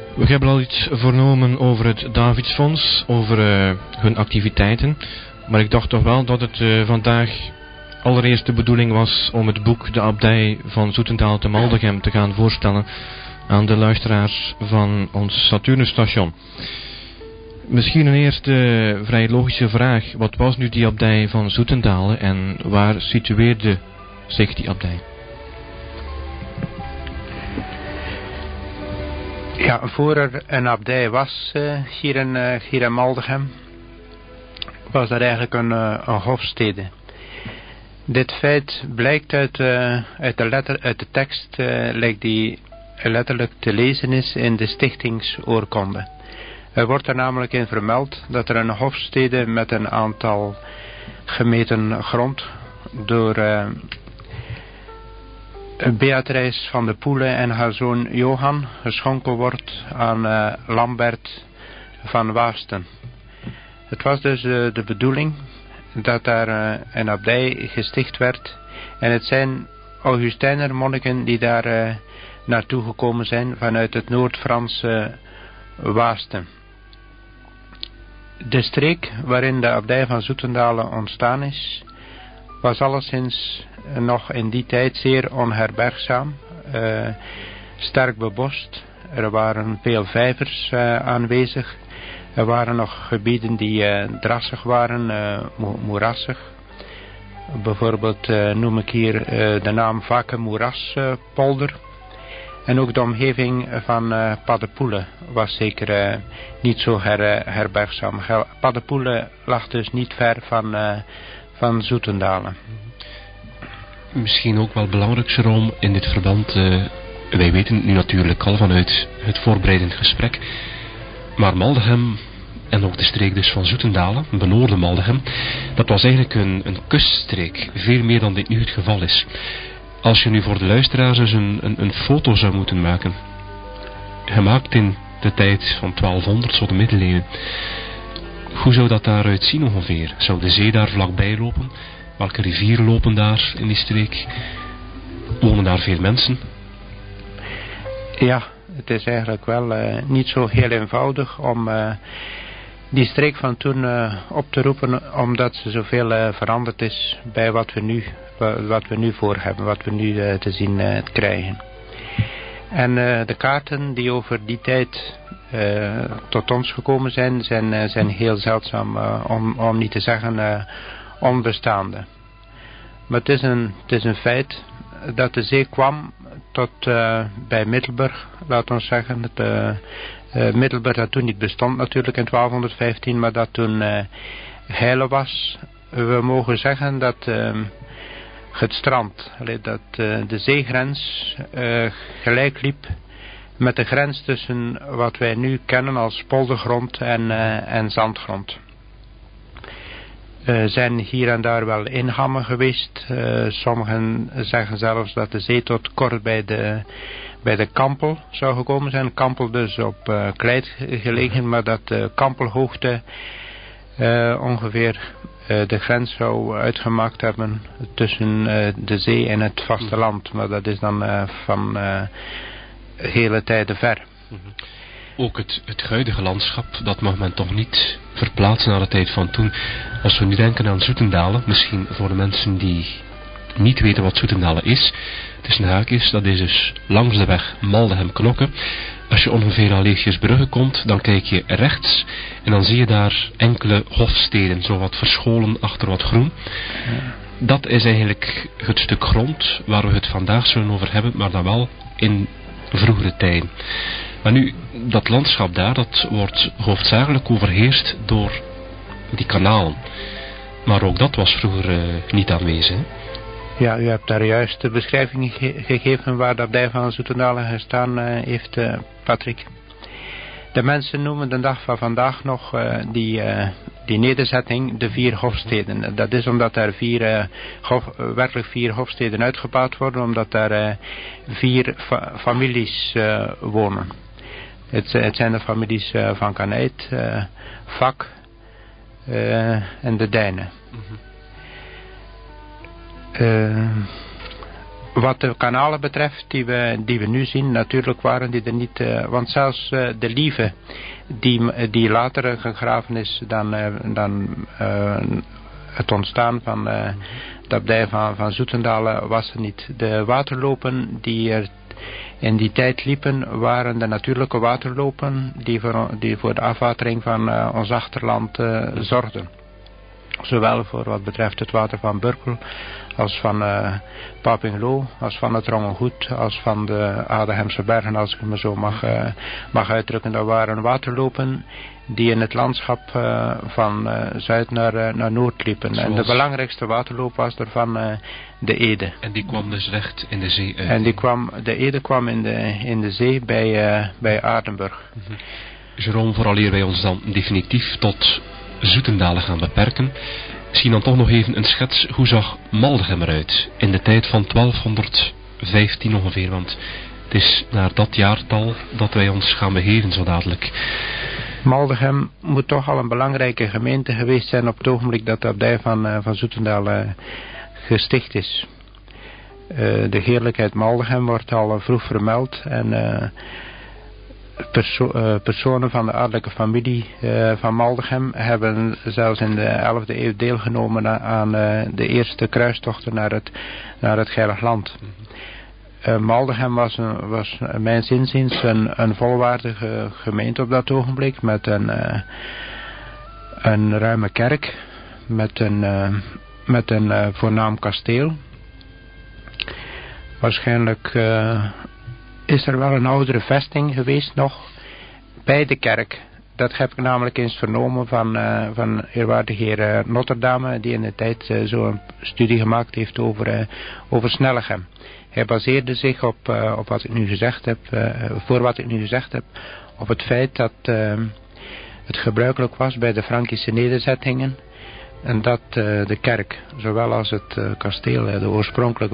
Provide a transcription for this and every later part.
We hebben al iets vernomen over het Davidsfonds, over hun activiteiten. Maar ik dacht toch wel dat het vandaag allereerst de bedoeling was om het boek De Abdij van Zoetendaal te Maldegem te gaan voorstellen aan de luisteraars van ons Saturnusstation. Misschien een eerste vrij logische vraag. Wat was nu die abdij van Zoetendaal en waar situeerde zich die abdij? Ja, voor er een abdij was hier in Maldegem, was dat eigenlijk een hofstede. Dit feit blijkt uit de tekst, lijkt die letterlijk te lezen is in de stichtingsoorkonde. Er wordt er namelijk in vermeld dat er een hofstede met een aantal gemeten grond door Beatrice van de Poele en haar zoon Johan geschonken wordt aan Lambert van Waasten. Het was dus de bedoeling dat daar een abdij gesticht werd en het zijn Augustijner monniken die daar naartoe gekomen zijn vanuit het Noord-Franse Waasten. De streek waarin de abdij van Zoetendalen ontstaan is, was alleszins nog in die tijd zeer onherbergzaam, sterk bebost. Er waren veel vijvers aanwezig. Er waren nog gebieden die drassig waren, moerassig. Bijvoorbeeld noem ik hier de naam Vakke Moeraspolder. En ook de omgeving van Paddepoele was zeker niet zo herbergzaam. Paddepoele lag dus niet ver van Zoetendalen. Misschien ook wel belangrijk, Jerome, in dit verband. Wij weten het nu natuurlijk al vanuit het voorbereidend gesprek. Maar Maldegem en ook de streek dus van Zoetendalen, benoorde Maldegem, dat was eigenlijk een kuststreek. Veel meer dan dit nu het geval is. Als je nu voor de luisteraars dus een foto zou moeten maken, gemaakt in de tijd van 1200, zo de middeleeuwen, hoe zou dat daaruit zien ongeveer? Zou de zee daar vlakbij lopen? Welke rivieren lopen daar in die streek? Wonen daar veel mensen? Ja, het is eigenlijk wel niet zo heel eenvoudig om die streek van toen op te roepen, omdat ze zoveel veranderd is bij wat we nu voor hebben, wat we nu te zien krijgen. En de kaarten die over die tijd tot ons gekomen zijn heel zeldzaam, om niet te zeggen onbestaande. Maar het is een feit dat de zee kwam tot bij Middelburg, laten we zeggen. Middelburg dat toen niet bestond natuurlijk in 1215, maar dat toen heile was. We mogen zeggen dat het strand, dat de zeegrens gelijk liep met de grens tussen wat wij nu kennen als poldergrond en zandgrond. Zijn hier en daar wel inhammen geweest. Sommigen zeggen zelfs dat de zee tot kort bij de Kampel zou gekomen zijn. Kampel dus op Kleit gelegen, maar dat de Kampelhoogte ongeveer de grens zou uitgemaakt hebben tussen de zee en het vasteland. Maar dat is dan van hele tijden ver. Ook het huidige landschap, dat mag men toch niet verplaatsen naar de tijd van toen. Als we nu denken aan Zoetendalen, misschien voor de mensen die niet weten wat Zoetendalen is. Tussen haakjes, dat is dus langs de weg Maldegem-Knokke. Als je ongeveer aan Leegjesbrugge komt, dan kijk je rechts en dan zie je daar enkele hofsteden, zo wat verscholen achter wat groen. Dat is eigenlijk het stuk grond waar we het vandaag zullen over hebben, maar dan wel in vroegere tijden. Maar nu, dat landschap daar, dat wordt hoofdzakelijk overheerst door die kanalen. Maar ook dat was vroeger niet aanwezig. Hè? Ja, u hebt daar juist de beschrijving gegeven waar de abdij van Zoetendalen gestaan heeft, Patrick. De mensen noemen de dag van vandaag nog die nederzetting de 4 hofsteden. Dat is omdat er werkelijk 4 hofsteden uitgebouwd worden, omdat daar 4 families wonen. Het zijn de families van Kaneit, Vak en de Dijnen. Wat de kanalen betreft die we nu zien, natuurlijk waren die er niet, want zelfs de Lieve die later gegraven is dan het ontstaan van de abdij van Zoetendalen was er niet. De waterlopen die er in die tijd liepen waren de natuurlijke waterlopen die voor de afwatering van ons achterland zorgden. Zowel voor wat betreft het water van Burkel als van Papinglo, als van het Rongengoed, als van de Ademse bergen, als ik het me zo mag uitdrukken. Dat waren waterlopen die in het landschap van zuid naar noord liepen. Zoals... En de belangrijkste waterloop was daarvan de Ede. En die kwam dus recht in de zee uit? En de Ede kwam in de zee bij Aardenburg. Mm-hmm. Jérôme, vooraleer wij ons dan definitief tot Zoetendalen gaan beperken, misschien dan toch nog even een schets. Hoe zag Maldegem eruit in de tijd van 1215 ongeveer, want het is naar dat jaartal dat wij ons gaan begeven zo dadelijk. Maldegem moet toch al een belangrijke gemeente geweest zijn op het ogenblik dat de abdij van Zoetendalen gesticht is. De heerlijkheid Maldegem wordt al vroeg vermeld en personen van de adellijke familie van Maldegem hebben zelfs in de 11e eeuw deelgenomen aan de eerste kruistochten naar het Heilig Land. Maldegem was mijns inziens een volwaardige gemeente op dat ogenblik met een ruime kerk, met een voornaam kasteel. Waarschijnlijk is er wel een oudere vesting geweest nog bij de kerk. Dat heb ik namelijk eens vernomen van eerwaarde heer Notterdame, die in de tijd zo'n studie gemaakt heeft over Snellegem. Hij baseerde zich op wat ik nu gezegd heb, op het feit dat het gebruikelijk was bij de Frankische nederzettingen en dat de kerk, zowel als het kasteel, de oorspronkelijke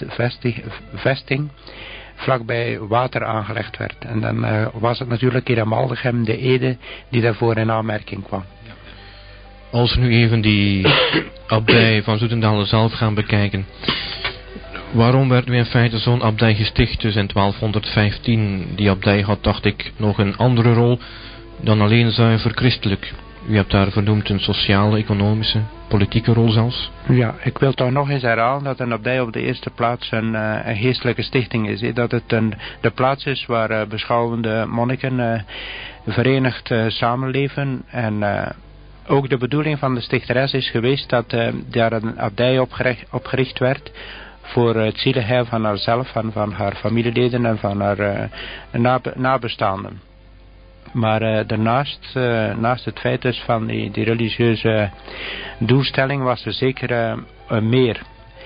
vesting, vlakbij water aangelegd werd. En dan was het natuurlijk hier in Maldegem de Ede die daarvoor in aanmerking kwam. Als we nu even die abdij van Zoetendalen zelf gaan bekijken. Waarom werd nu in feite zo'n abdij gesticht dus in 1215? Die abdij had, dacht ik, nog een andere rol dan alleen zuiver christelijk. U hebt daar vernoemd een sociale, economische, politieke rol zelfs. Ja, ik wil toch nog eens herhalen dat een abdij op de eerste plaats een geestelijke stichting is. Dat het de plaats is waar beschouwende monniken verenigd samenleven. En ook de bedoeling van de stichteres is geweest dat daar een abdij opgericht werd voor het zielenheil van haarzelf, van haar familieleden en van haar nabestaanden. Maar daarnaast, naast het feit dus van die religieuze doelstelling, was er zeker meer.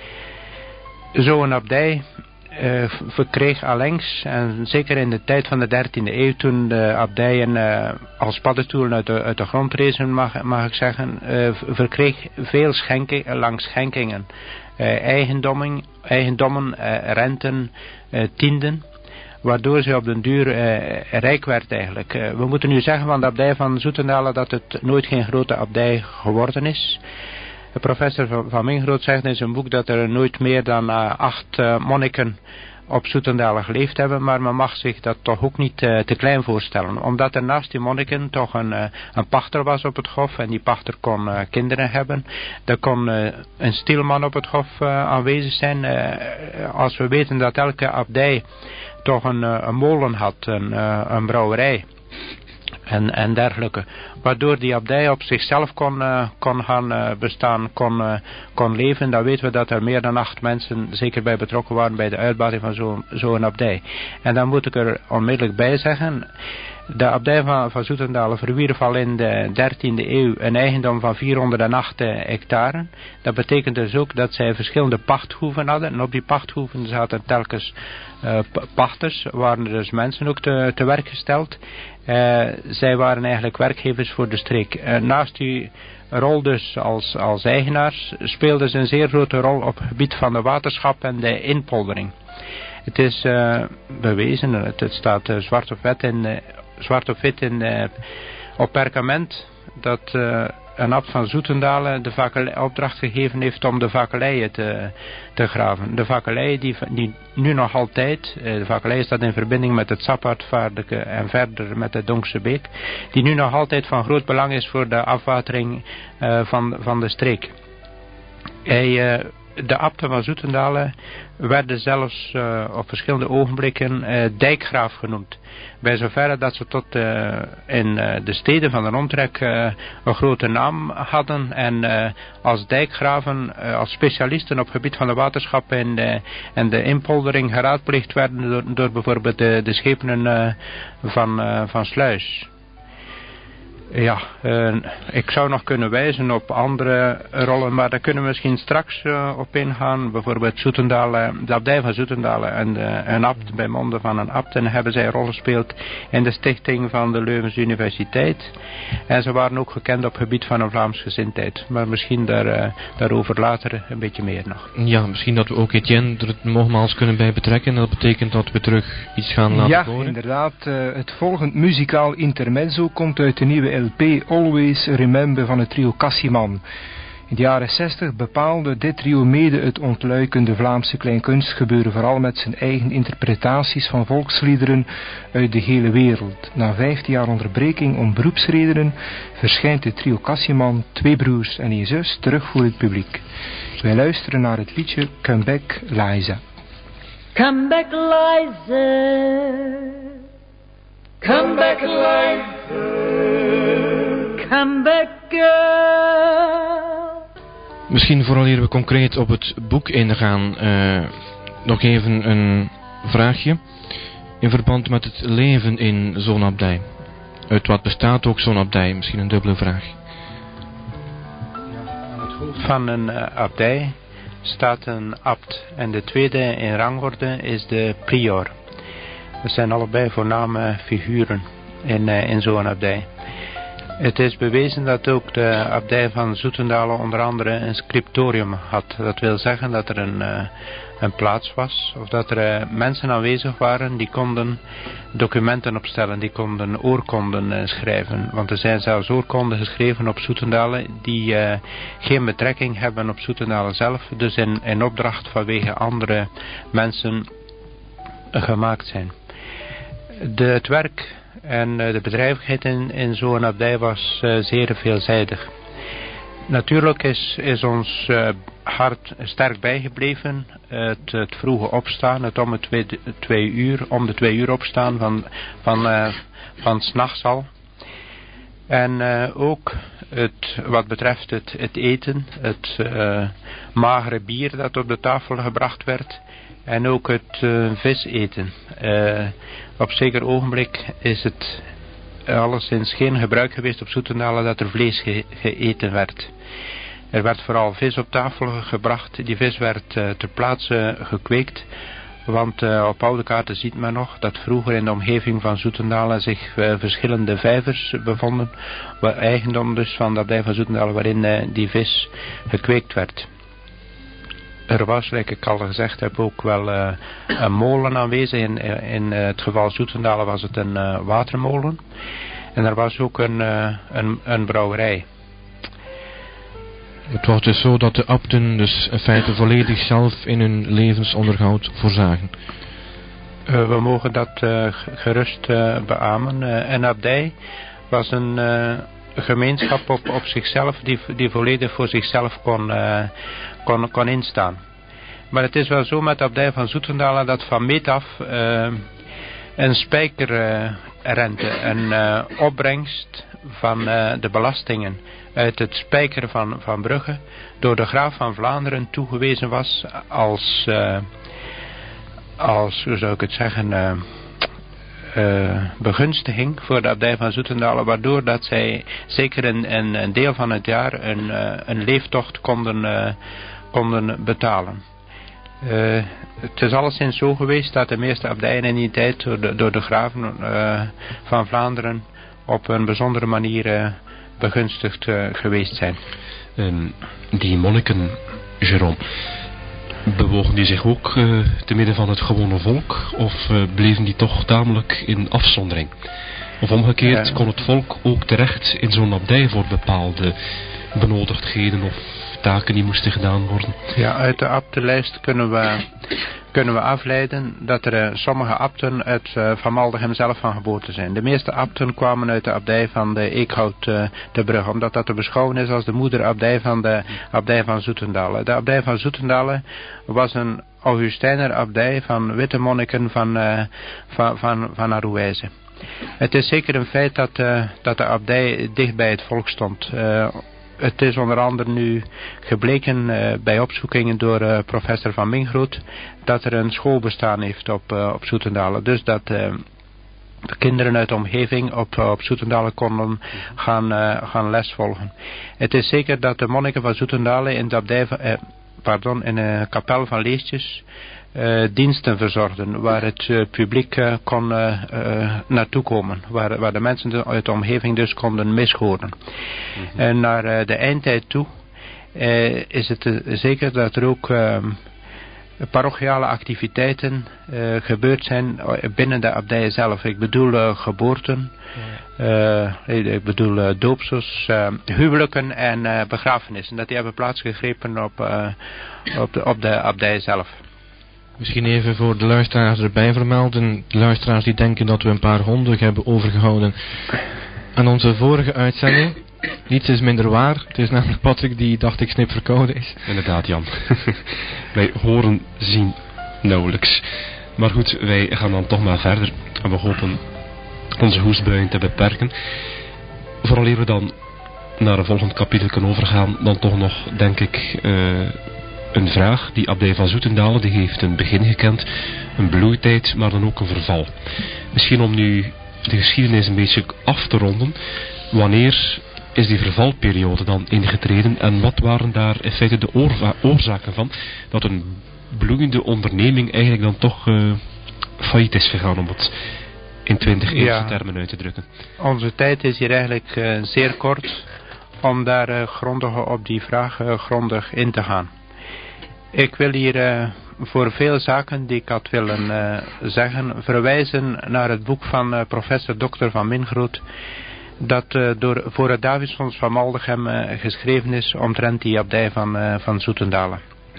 Zo'n abdij verkreeg allengs, en zeker in de tijd van de 13e eeuw, toen de abdijen als paddenstoelen uit de grond rezen, mag ik zeggen, verkreeg veel schenkingen. Eigendommen, renten, tienden, waardoor ze op den duur rijk werd eigenlijk. We moeten nu zeggen van de abdij van Zoetendalen dat het nooit geen grote abdij geworden is. De professor van Mingroot zegt in zijn boek dat er nooit meer dan 8 monniken op Zoetendalen geleefd hebben, maar men mag zich dat toch ook niet te klein voorstellen. Omdat er naast die monniken toch een pachter was op het hof en die pachter kon kinderen hebben. Er kon een stielman op het hof aanwezig zijn. Als we weten dat elke abdij toch een molen had, een brouwerij en dergelijke. Waardoor die abdij op zichzelf kon gaan bestaan, kon leven. Dan weten we dat er meer dan 8 mensen zeker bij betrokken waren bij de uitbating van zo'n abdij. En dan moet ik er onmiddellijk bij zeggen, de abdij van Zoetendalen verwierf al in de 13e eeuw een eigendom van 408 hectare. Dat betekent dus ook dat zij verschillende pachthoeven hadden. En op die pachthoeven zaten telkens pachters, waren er dus mensen ook te werk gesteld. Zij waren eigenlijk werkgevers voor de streek. Naast die rol dus als eigenaars speelden ze een zeer grote rol op het gebied van de waterschap en de inpoldering. Het is bewezen, het staat zwart op wit op perkament, dat een abt van Zoetendalen de opdracht gegeven heeft om de vakkeleien te graven. De vakkeleien die nu nog altijd, de vakkelei staat in verbinding met het Sappaardvaardeke en verder met de Donkse Beek, die nu nog altijd van groot belang is voor de afwatering van de streek. De abten van Zoetendalen werden zelfs op verschillende ogenblikken dijkgraaf genoemd. Bij zoverre dat ze tot in de steden van de omtrek een grote naam hadden en als dijkgraven, als specialisten op het gebied van de waterschap en de inpoldering geraadpleegd werden door bijvoorbeeld de schepenen van Sluis. Ja, ik zou nog kunnen wijzen op andere rollen, maar daar kunnen we misschien straks op ingaan. Bijvoorbeeld Zoetendalen, de abdij van Zoetendalen en een abt bij monden van een abt. En hebben zij een rol gespeeld in de stichting van de Leuvense Universiteit. En ze waren ook gekend op het gebied van een Vlaamsgezindheid. Maar misschien daarover later een beetje meer nog. Ja, misschien dat we ook Etienne er nogmaals kunnen bij betrekken. Dat betekent dat we terug iets gaan laten horen. Ja, inderdaad. Het volgend muzikaal intermezzo komt uit de nieuwe LP Always Remember van het trio Cassiman. In de jaren 60 bepaalde dit trio mede het ontluikende Vlaamse kleinkunstgebeuren, vooral met zijn eigen interpretaties van volksliederen uit de hele wereld. Na 15 jaar onderbreking om beroepsredenen verschijnt het trio Cassiman, 2 broers en 1 zus, terug voor het publiek. Wij luisteren naar het liedje Come Back Liza. Come back Liza, come back Liza, come back girl. Misschien vooraleer we concreet op het boek ingaan, nog even een vraagje in verband met het leven in zo'n abdij. Uit wat bestaat ook zo'n abdij? Misschien een dubbele vraag. Aan het hoofd van een abdij staat een abt en de tweede in rangorde is de prior. Dat zijn allebei voorname figuren in zo'n abdij. Het is bewezen dat ook de abdij van Zoetendalen onder andere een scriptorium had. Dat wil zeggen dat er een plaats was, of dat er mensen aanwezig waren die konden documenten opstellen, die konden oorkonden schrijven. Want er zijn zelfs oorkonden geschreven op Zoetendalen die geen betrekking hebben op Zoetendalen zelf, dus in opdracht vanwege andere mensen gemaakt zijn. Het werk en de bedrijvigheid in zo'n abdij was zeer veelzijdig. Natuurlijk is ons hart sterk bijgebleven het vroege opstaan, het om de 2 uur opstaan van 's nachts al. En ook wat betreft het eten, het magere bier dat op de tafel gebracht werd. En ook het vis eten. Op zeker ogenblik is het alleszins geen gebruik geweest op Zoetendalen dat er vlees geëten werd. Er werd vooral vis op tafel gebracht. Die vis werd ter plaatse gekweekt. Want op oude kaarten ziet men nog dat vroeger in de omgeving van Zoetendalen zich verschillende vijvers bevonden. Eigendom dus van de abdij van Zoetendalen waarin die vis gekweekt werd. Er was, zoals ik al gezegd heb, ook wel een molen aanwezig. In het geval Zoetendalen was het een watermolen. En er was ook een brouwerij. Het was dus zo dat de abten dus in feite volledig zelf in hun levensonderhoud voorzagen. We mogen dat gerust beamen. Een abdij was een gemeenschap op zichzelf die volledig voor zichzelf kon instaan. Maar het is wel zo met de abdij van Zoetendalen dat van meet af een spijkerrente, een opbrengst van de belastingen uit het spijkeren van Brugge door de graaf van Vlaanderen toegewezen was als hoe zou ik het zeggen, begunstiging voor de abdij van Zoetendalen, waardoor dat zij zeker een deel van het jaar een leeftocht konden betalen. Het is alleszins zo geweest dat de meeste abdijen in die tijd door de graven van Vlaanderen op een bijzondere manier begunstigd geweest zijn. Die monniken, Jérôme, bewogen die zich ook te midden van het gewone volk of bleven die toch tamelijk in afzondering? Of omgekeerd, kon het volk ook terecht in zo'n abdij voor bepaalde benodigdheden of taken die moesten gedaan worden? Ja, uit de abtenlijst kunnen we afleiden dat er sommige abten uit Van Maldegem zelf van geboorte zijn. De meeste abten kwamen uit de abdij van de Eekhout te Brugge, omdat dat te beschouwen is als de moederabdij van de abdij van Zoetendale. De abdij van Zoetendale was een Augustijner abdij van witte monniken van Arouwijze. Het is zeker een feit dat de abdij dicht bij het volk stond. Het is onder andere nu gebleken bij opzoekingen door professor Van Mingroet dat er een school bestaan heeft op Zoetendale. Dus dat de kinderen uit de omgeving op Zoetendale konden gaan les volgen. Het is zeker dat de monniken van Zoetendale in de abdij in de kapel van Leestjes diensten verzorgden waar het publiek kon naartoe komen, waar de mensen uit de omgeving dus konden mishoren. En naar de eindtijd toe is het zeker dat er ook parochiale activiteiten gebeurd zijn binnen de abdij zelf. Ik bedoel geboorten, ik bedoel doopsels, huwelijken en begrafenissen. Dat die hebben plaatsgegrepen op de abdij zelf. Misschien even voor de luisteraars erbij vermelden. De luisteraars die denken dat we een paar honden hebben overgehouden aan onze vorige uitzending. Niets is minder waar. Het is namelijk Patrick die, dacht ik, snip verkouden is. Inderdaad, Jan. Wij horen, zien nauwelijks. Maar goed, wij gaan dan toch maar verder. En we hopen onze hoestbuien te beperken. Vooral eer we dan naar een volgend kapitel kunnen overgaan, dan toch nog, denk ik, een vraag. Die abdij van Zoetendale, die heeft een begin gekend, een bloeitijd, maar dan ook een verval. Misschien om nu de geschiedenis een beetje af te ronden. Wanneer is die vervalperiode dan ingetreden en wat waren daar in feite de oorzaken van dat een bloeiende onderneming eigenlijk dan toch failliet is gegaan, om het in 20e termen uit te drukken? Onze tijd is hier eigenlijk zeer kort om daar grondig op die vraag grondig in te gaan. Ik wil hier voor veel zaken die ik had willen zeggen verwijzen naar het boek van professor Dr. Van Mingroet, dat voor het Davidsfonds van Maldegem geschreven is omtrent die abdij van Zoetendale.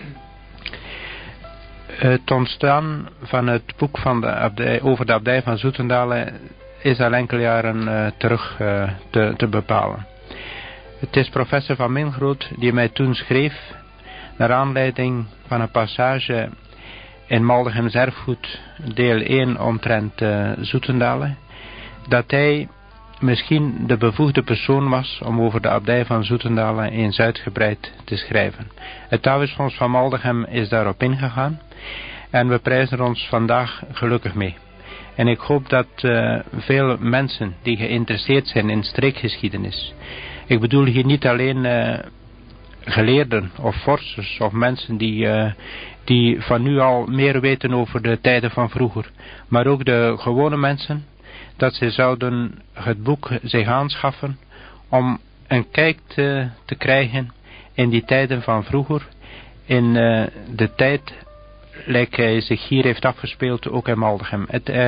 Het ontstaan van het boek van de abdij, over de abdij van Zoetendale is al enkele jaren terug te bepalen. Het is professor Van Mingroet die mij toen schreef, naar aanleiding van een passage in Maldegems erfgoed deel 1 omtrent Zoetendale, dat hij misschien de bevoegde persoon was om over de abdij van Zoetendale eens uitgebreid te schrijven. Het Davidsfonds van Maldegem is daarop ingegaan en we prijzen ons vandaag gelukkig mee. En ik hoop dat veel mensen die geïnteresseerd zijn in streekgeschiedenis, ik bedoel hier niet alleen geleerden of vorsters of mensen die van nu al meer weten over de tijden van vroeger, maar ook de gewone mensen, dat ze zouden het boek zich aanschaffen om een kijk te krijgen in die tijden van vroeger, in de tijd lijkt hij zich hier heeft afgespeeld, ook in Maldegem.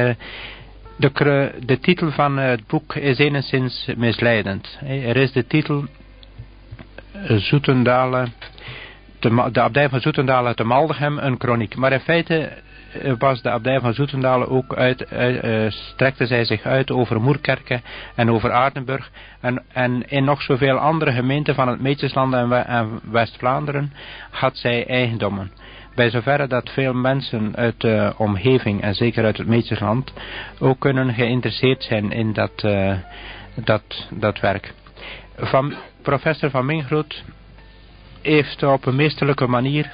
De titel van het boek is enigszins misleidend. Er is de titel Zoetendale, de abdij van Zoetendale te Maldegem, een kroniek. Maar in feite was de abdij van Zoetendale ook strekte zij zich uit over Moerkerke en over Aardenburg en in nog zoveel andere gemeenten van het Meetjesland en West-Vlaanderen had zij eigendommen. Bij zoverre dat veel mensen uit de omgeving en zeker uit het Meetjesland ook kunnen geïnteresseerd zijn in dat werk. Professor Van Mingroet heeft op een meesterlijke manier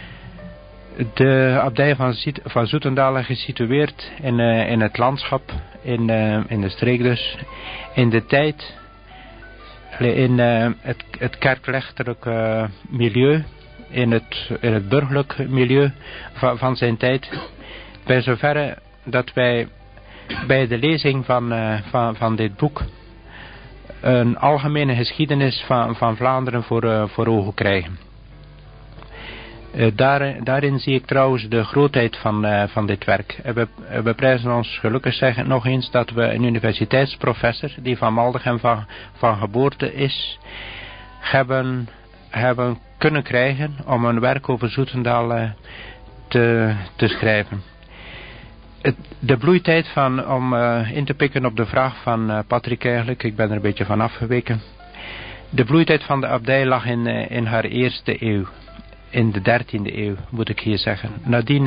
de abdij van Zoetendale gesitueerd in het landschap, in de streek dus, in de tijd, in het kerkrechtelijk milieu, in het burgerlijk milieu van zijn tijd. Bij zoverre dat wij bij de lezing van dit boek een algemene geschiedenis van Vlaanderen voor ogen krijgen. Daarin zie ik trouwens de grootheid van dit werk. We prijzen ons gelukkig zeggen nog eens dat we een universiteitsprofessor die van Maldegem van geboorte is, hebben kunnen krijgen om een werk over Zoetendaal te schrijven. De bloeitijd om in te pikken op de vraag van Patrick eigenlijk, ik ben er een beetje van afgeweken. De bloeitijd van de abdij lag in haar eerste eeuw. In de 13e eeuw moet ik hier zeggen. Nadien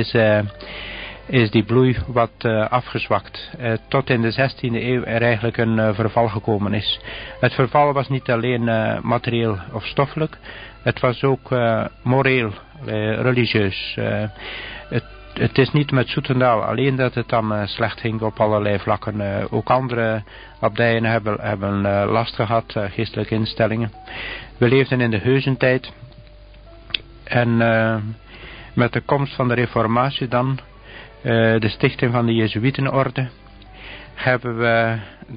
is die bloei wat afgezwakt. Tot in de 16e eeuw er eigenlijk een verval gekomen is. Het verval was niet alleen materieel of stoffelijk. Het was ook moreel, religieus. Het is niet met Zoetendaal alleen dat het dan slecht ging op allerlei vlakken. Ook andere abdijen hebben last gehad, geestelijke instellingen. We leefden in de Heuzentijd. En met de komst van de reformatie dan, de stichting van de Jezuïtenorde, hebben we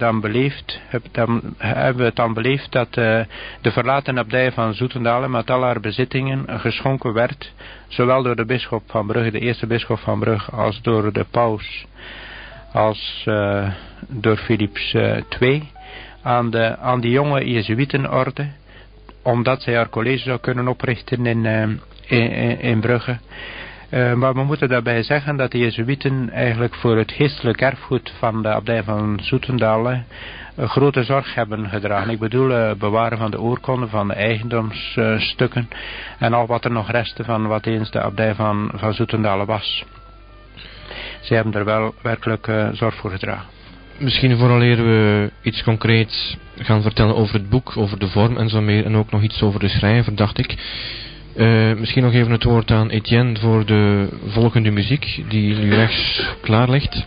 het dan beleefd dat de verlaten abdij van Zoetendaal met al haar bezittingen geschonken werd, zowel door de bisschop van Brugge, de eerste bisschop van Brugge, als door de paus, als door Philips II, aan die jonge Jezuïtenorde, omdat zij haar college zou kunnen oprichten in Brugge. Maar we moeten daarbij zeggen dat de Jezuïeten eigenlijk voor het geestelijk erfgoed van de abdij van Zoetendaal grote zorg hebben gedragen. Ik bedoel bewaren van de oorkonden, van de eigendomsstukken en al wat er nog restte van wat eens de abdij van Zoetendaal was. Ze hebben er wel werkelijk zorg voor gedragen. Misschien vooraleer we iets concreets gaan vertellen over het boek, over de vorm en zo meer, en ook nog iets over de schrijver, dacht ik. Misschien nog even het woord aan Etienne voor de volgende muziek die nu rechts klaar ligt.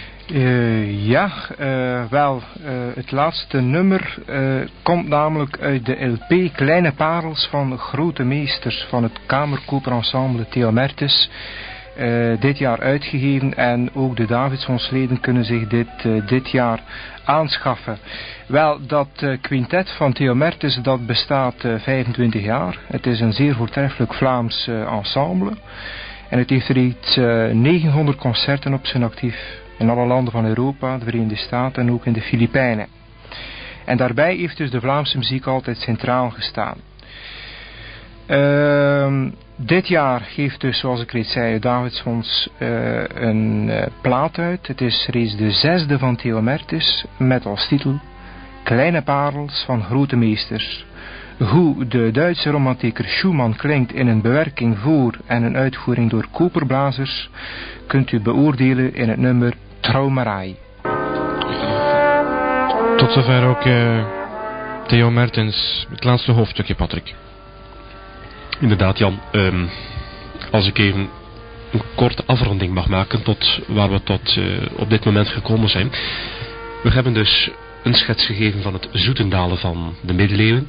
Het laatste nummer komt namelijk uit de LP Kleine Parels van Grote Meesters van het Kamerkoperensemble Theomertus. Dit jaar uitgegeven en ook de Davidsonsleden kunnen zich dit jaar aanschaffen. Wel, dat quintet van Theomertus dat bestaat 25 jaar. Het is een zeer voortreffelijk Vlaams ensemble. En het heeft reeds 900 concerten op zijn actief. In alle landen van Europa, de Verenigde Staten en ook in de Filipijnen. En daarbij heeft dus de Vlaamse muziek altijd centraal gestaan. Dit jaar geeft dus, zoals ik reeds zei, Davidsons een plaat uit. Het is reeds de 6e van Theomertus met als titel Kleine Parels van Grote Meesters. Hoe de Duitse romantiker Schumann klinkt in een bewerking voor en een uitvoering door koperblazers kunt u beoordelen in het nummer Traumerei. Tot zover ook Theo Mertens, het laatste hoofdstukje, Patrick. Inderdaad, Jan. Als ik even een korte afronding mag maken tot waar we tot op dit moment gekomen zijn. We hebben dus een schets gegeven van het Zoetendalen van de middeleeuwen.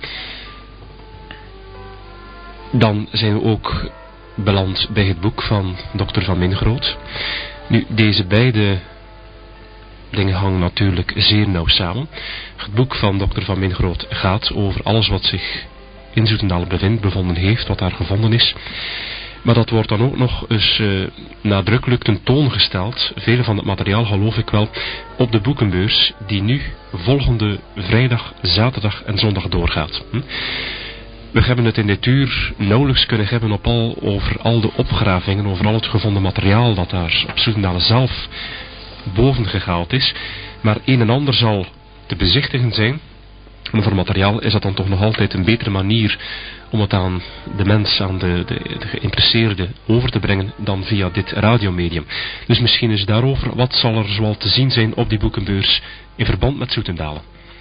Dan zijn we ook beland bij het boek van Dr. van Mingroot. Nu, deze beide dingen hangen natuurlijk zeer nauw samen. Het boek van Dr. van Mingroot gaat over alles wat zich in Zoetendaal bevonden heeft, wat daar gevonden is. Maar dat wordt dan ook nog eens nadrukkelijk tentoongesteld, vele van het materiaal geloof ik wel, op de boekenbeurs die nu volgende vrijdag, zaterdag en zondag doorgaat. We hebben het in dit uur nauwelijks kunnen hebben over al de opgravingen, over al het gevonden materiaal dat daar op Zoetendaal zelf boven gehaald is. Maar een en ander zal te bezichtigen zijn. En voor materiaal is dat dan toch nog altijd een betere manier om het aan de mens, aan de geïnteresseerde over te brengen dan via dit radiomedium. Dus misschien is daarover, wat zal er zoal te zien zijn op die boekenbeurs in verband met Zoetendalen?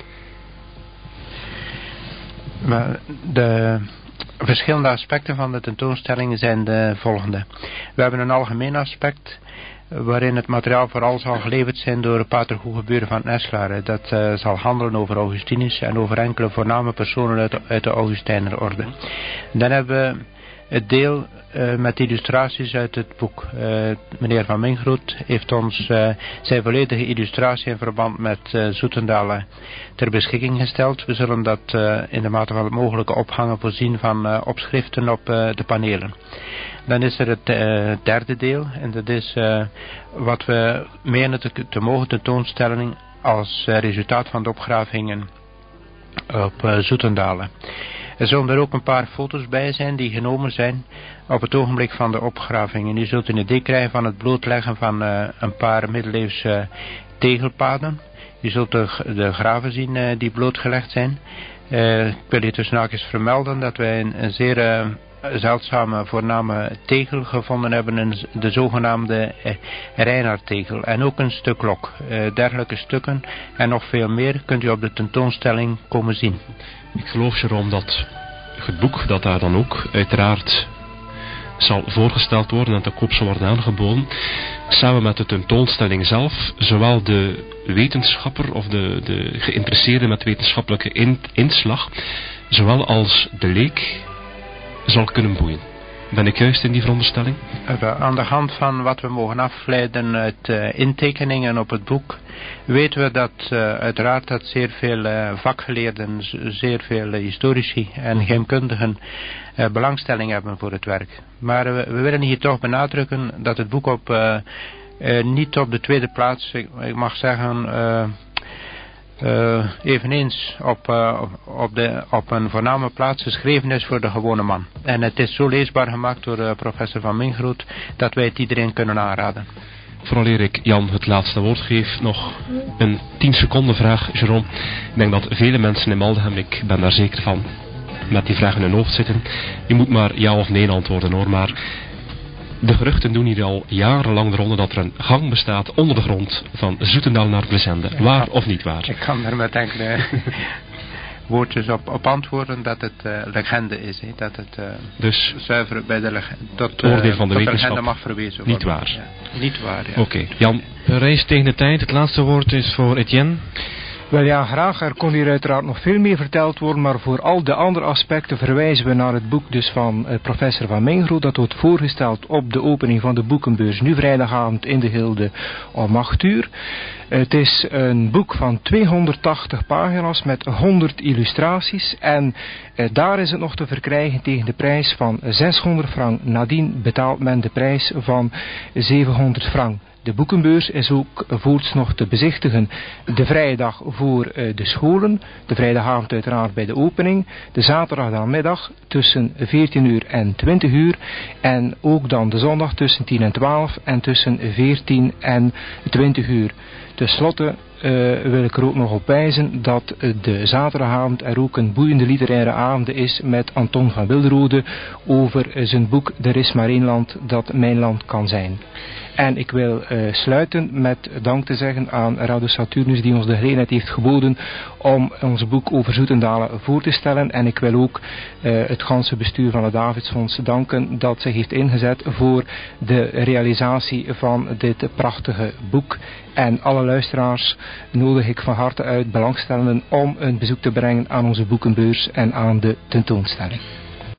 Maar de verschillende aspecten van de tentoonstelling zijn de volgende. We hebben een algemeen aspect waarin het materiaal vooral zal geleverd zijn door pater Goegeburen van Neslaren. Dat zal handelen over Augustinus en over enkele voorname personen uit de Augustijnerorde. Dan hebben we het deel met illustraties uit het boek. Meneer Van Mingroet heeft ons zijn volledige illustratie in verband met Zoetendaal ter beschikking gesteld. We zullen dat in de mate van het mogelijke ophangen voorzien van opschriften op de panelen. Dan is er het derde deel en dat is wat we menen te mogen tentoonstellen als resultaat van de opgravingen op Zoetendalen. Er zullen er ook een paar foto's bij zijn die genomen zijn op het ogenblik van de opgravingen. U zult een idee krijgen van het blootleggen van een paar middeleeuwse tegelpaden. U zult de graven zien die blootgelegd zijn. Ik wil hier tussen haakjes vermelden dat wij een zeer zeldzame voorname tegel gevonden hebben, de zogenaamde Reinhardtegel en ook een stuk klok. Dergelijke stukken en nog veel meer kunt u op de tentoonstelling komen zien. Ik geloof, Jerome, dat het boek dat daar dan ook uiteraard zal voorgesteld worden en te koop zal worden aangeboden, samen met de tentoonstelling zelf, zowel de wetenschapper of de geïnteresseerde met wetenschappelijke inslag, zowel als de leek zal kunnen boeien. Ben ik juist in die veronderstelling? Aan de hand van wat we mogen afleiden uit intekeningen op het boek, weten we dat uiteraard dat zeer veel vakgeleerden, zeer veel historici en geheimkundigen belangstelling hebben voor het werk. Maar we willen hier toch benadrukken dat het boek niet op de tweede plaats, ik mag zeggen, eveneens op een voorname plaats geschreven is voor de gewone man. En het is zo leesbaar gemaakt door professor Van Mingroet dat wij het iedereen kunnen aanraden. Vooraleer ik Jan het laatste woord geef, nog een 10 seconden vraag, Jerome. Ik denk dat vele mensen in Maldegem, ik ben daar zeker van, met die vraag in hun hoofd zitten. Je moet maar ja of nee antwoorden hoor, maar de geruchten doen hier al jarenlang de ronde dat er een gang bestaat onder de grond van Zoetendaal naar Plezende. Waar of niet waar? Ik kan er met enkele woordjes op antwoorden dat het legende is. He. Dat het dus zuiver bij de legende, tot oordeel van de wetenschap legende mag verwezen worden. Niet waar? Ja. Niet waar, ja. Oké. Jan. Reis tegen de tijd. Het laatste woord is voor Etienne. Wel ja, graag. Er kon hier uiteraard nog veel meer verteld worden, maar voor al de andere aspecten verwijzen we naar het boek dus van professor Van Mingroet. Dat wordt voorgesteld op de opening van de boekenbeurs nu vrijdagavond in de Gilde om 8:00. Het is een boek van 280 pagina's met 100 illustraties en daar is het nog te verkrijgen tegen de prijs van 600 frank. Nadien betaalt men de prijs van 700 frank. De boekenbeurs is ook voorts nog te bezichtigen de vrijdag voor de scholen, de vrijdagavond uiteraard bij de opening, de zaterdag dan middag tussen 14:00 en 20:00 en ook dan de zondag tussen 10 en 12 en tussen 14 en 20:00. Ten slotte wil ik er ook nog op wijzen dat de zaterdagavond er ook een boeiende literaire avond is met Anton van Wilderode over zijn boek Er is maar één land dat mijn land kan zijn. En ik wil sluiten met dank te zeggen aan Radio Saturnus die ons de gelegenheid heeft geboden om ons boek over Zoetendalen voor te stellen. En ik wil ook het ganse bestuur van het Davidsfonds danken dat zich heeft ingezet voor de realisatie van dit prachtige boek. En alle luisteraars nodig ik van harte uit belangstellenden om een bezoek te brengen aan onze boekenbeurs en aan de tentoonstelling.